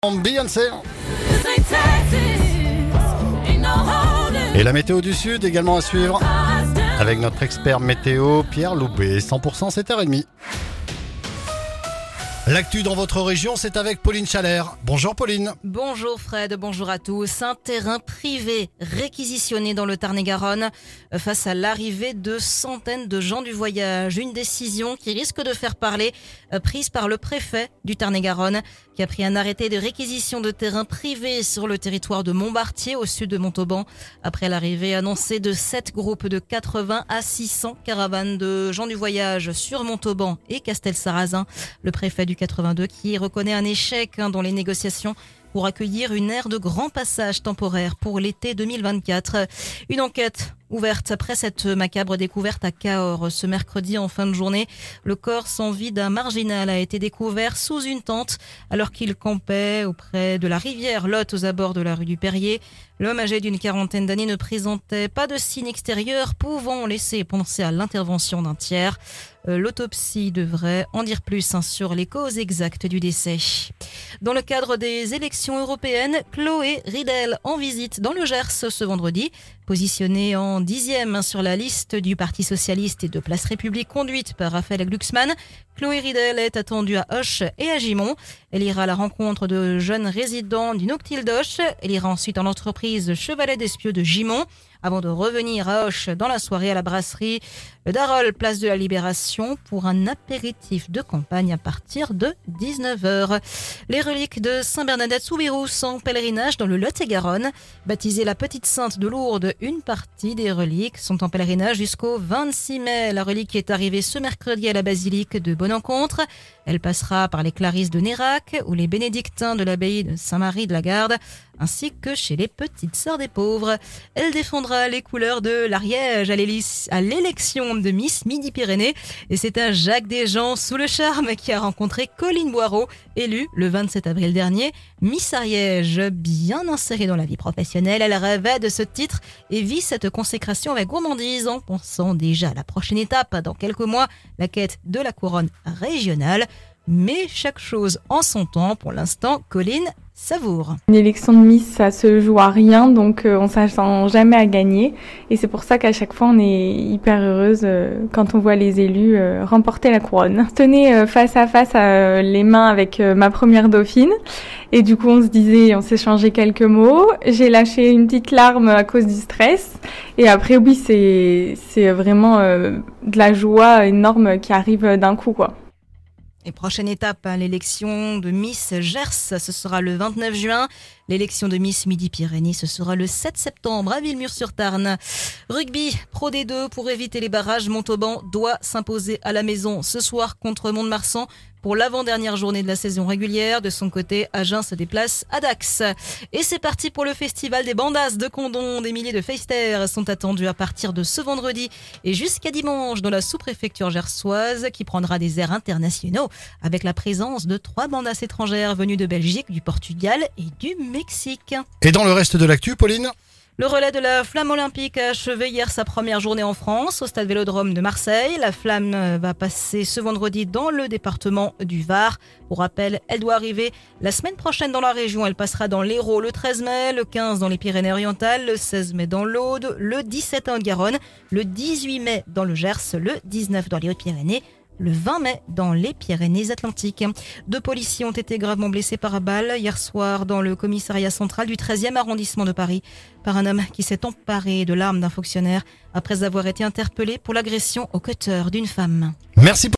Beyoncé. Et la météo du Sud également à suivre avec notre expert météo Pierre Loubet, 100% 7h30. L'actu dans votre région, c'est avec Pauline Chalère. Bonjour Pauline. Bonjour Fred, bonjour à tous. Un terrain privé réquisitionné dans le Tarn-et-Garonne face à l'arrivée de centaines de gens du voyage. Une décision qui risque de faire parler, prise par le préfet du Tarn-et-Garonne, qui a pris un arrêté de réquisition de terrain privé sur le territoire de Montbartier, au sud de Montauban, après l'arrivée annoncée de 7 groupes de 80 à 600 caravanes de gens du voyage sur Montauban et Castelsarrasin. Le préfet du 82 qui reconnaît un échec dans les négociations pour accueillir une aire de grand passage temporaire pour l'été 2024. Une enquête ouverte après cette macabre découverte à Cahors ce mercredi en fin de journée. Le corps sans vie d'un marginal a été découvert sous une tente alors qu'il campait auprès de la rivière Lot aux abords de la rue du Perrier. L'homme âgé d'une quarantaine d'années ne présentait pas de signes extérieurs pouvant laisser penser à l'intervention d'un tiers. L'autopsie devrait en dire plus sur les causes exactes du décès. Dans le cadre des élections européennes, Chloé Ridel en visite dans le Gers ce vendredi. Positionnée en 10e sur la liste du Parti Socialiste et de Place République conduite par Raphaël Glucksmann, Chloé Ridel est attendue à Auch et à Gimont. Elle ira à la rencontre de jeunes résidents du Noctil d'Auch. Elle ira ensuite en l'entreprise Chevalet d'Espieux de Gimont, avant de revenir à Auch dans la soirée à la brasserie Le Darol, place de la Libération, pour un apéritif de campagne à partir de 19h. Les reliques de Saint-Bernadette-sous-Virous en pèlerinage dans le Lot-et-Garonne. Baptisée la Petite Sainte de Lourdes, une partie des reliques sont en pèlerinage jusqu'au 26 mai. La relique est arrivée ce mercredi à la basilique de Bonencontre. Elle passera par les Clarisses de Nérac ou les bénédictins de l'abbaye de Saint-Marie de la Garde, ainsi que chez les Petites Sœurs des Pauvres. Elle défendra les couleurs de l'Ariège à l'élection de Miss Midi-Pyrénées. Et c'est un Jacques Desjean sous le charme qui a rencontré Colline Boireau, élue le 27 avril dernier. Miss Ariège, bien insérée dans la vie professionnelle, elle rêvait de ce titre et vit cette consécration avec gourmandise en pensant déjà à la prochaine étape dans quelques mois, la quête de la couronne régionale. Mais chaque chose en son temps. Pour l'instant, Colline savoure. Une élection de Miss, ça se joue à rien, donc on s'attend jamais à gagner. Et c'est pour ça qu'à chaque fois, on est hyper heureuse quand on voit les élus remporter la couronne. Je tenais face à face les mains avec ma première dauphine. Et du coup, on s'échangeait quelques mots. J'ai lâché une petite larme à cause du stress. Et après, oui, c'est vraiment de la joie énorme qui arrive d'un coup, quoi. Et prochaine étape, l'élection de Miss Gers, ce sera le 29 juin. L'élection de Miss Midi-Pyrénées, ce sera le 7 septembre à Villemur-sur-Tarn. Rugby, Pro D2, pour éviter les barrages, Montauban doit s'imposer à la maison ce soir contre Mont-de-Marsan pour l'avant-dernière journée de la saison régulière. De son côté, Agen se déplace à Dax. Et c'est parti pour le festival des Bandas de Condom. Des milliers de feisters sont attendus à partir de ce vendredi et jusqu'à dimanche dans la sous-préfecture gersoise qui prendra des airs internationaux avec la présence de 3 bandas étrangères venues de Belgique, du Portugal et du Mexique. Et dans le reste de l'actu, Pauline ? Le relais de la Flamme olympique a achevé hier sa première journée en France au stade Vélodrome de Marseille. La Flamme va passer ce vendredi dans le département du Var. Pour rappel, elle doit arriver la semaine prochaine dans la région. Elle passera dans l'Hérault le 13 mai, le 15 dans les Pyrénées-Orientales, le 16 mai dans l'Aude, le 17 en Haute-Garonne, le 18 mai dans le Gers, le 19 dans les Hautes-Pyrénées, le 20 mai dans les Pyrénées-Atlantiques. 2 policiers ont été gravement blessés par balle hier soir dans le commissariat central du 13e arrondissement de Paris par un homme qui s'est emparé de l'arme d'un fonctionnaire après avoir été interpellé pour l'agression au cutter d'une femme. Merci.